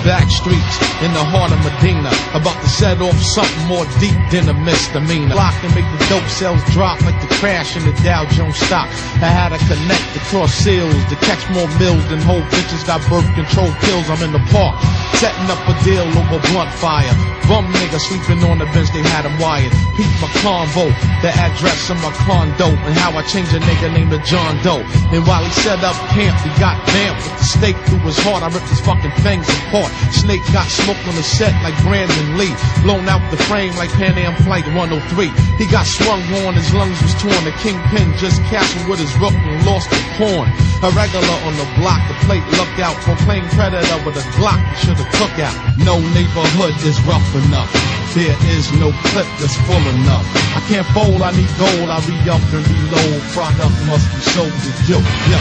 back streets in the heart of Medina, about to set off something more deep than a misdemeanor. Block and make the dope sales drop like the crash in the Dow Jones stock. I had to connect across seals to catch more mills than whole bitches got birth control pills. I'm in the park, setting up a deal over blunt fire. Bum nigga sleeping on the bench, they had him wired. Peep my convo, the address of my condo, and how I changed a nigga named John Doe. And while he set up camp, he got vamped with the stake through his heart. I ripped his fucking fangs apart. Snake got smoked on the set like Brandon Lee, blown out the frame like Pan Am Flight 103. He got swung on, his lungs was torn. The kingpin just castled with his rook and lost the pawn. A regular on the block, the plate looked out. Proclaimed predator with a Glock, he should've took out. No neighborhood is rough enough. There is no clip that's full enough. I can't fold, I need gold. I re-up and reload. Product must be sold to you.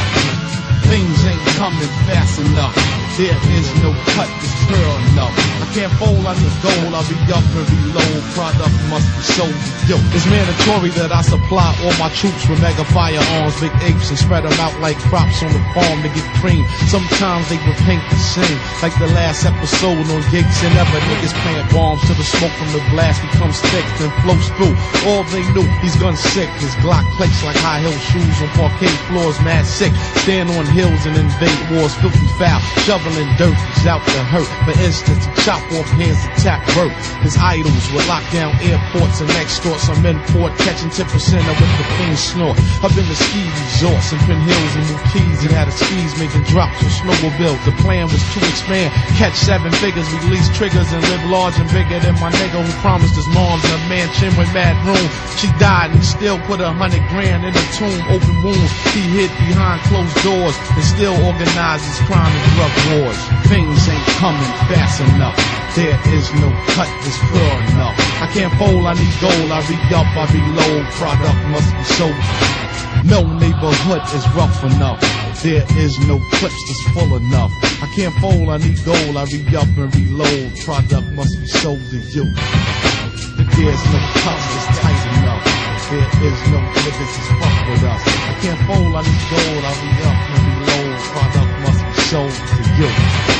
Things ain't coming fast enough. There is no cut that's pure enough. I can't fold, I need gold. I re-up and reload. Product must be sold to you. It's mandatory that I supply all my troops with mega firearms, big apes, and spread them out like crops on the farm to get cream. Sometimes they repaint the scene, like the last episode on Gigs and Ever. Niggas plant bombs till the smoke from the blast becomes thick and flows through. All they knew, he's gun sick. His Glock plates like high heel shoes on parquet floors, mad sick. Stand on hills and invade wars, filthy foul. Shoveling dirt, he's out to hurt. For instance, he chop off hands to tap birth. His idols would lock down airports and extort some import, catching 10% of what the fiends snort. I've been to ski resorts and Pin Hills and New Keys. He had his skis making drops with snowmobiles. The plan was to expand, catch 7 figures, release triggers, and live large and bigger than my nigga who promised his mom's a mansion with mad room. She died and he still put 100 grand in a tomb, open wounds. He hid behind closed doors and still organizes crime and drug wars. Things ain't coming fast enough. There is no cut that's pure enough. I can't fold, I need gold. I re-up, I reload. Product must be sold. No neighborhood is rough enough. There is no clips that's full enough. I can't fold, I need gold. I re-up and reload. Product must be sold to you. There's no cuts that's tight enough. There is no niggas that's fuck with us. I can't fold, I need gold. I re-up and reload. Product must be sold to you.